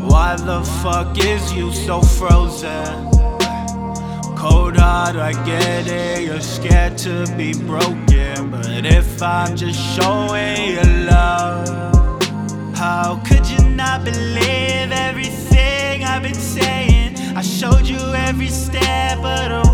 Why the fuck is you so frozen? Cold heart, I get it, you're scared to be broken. But if I'm just showing you love, how could you not believe everything I've been saying? I showed you every step of the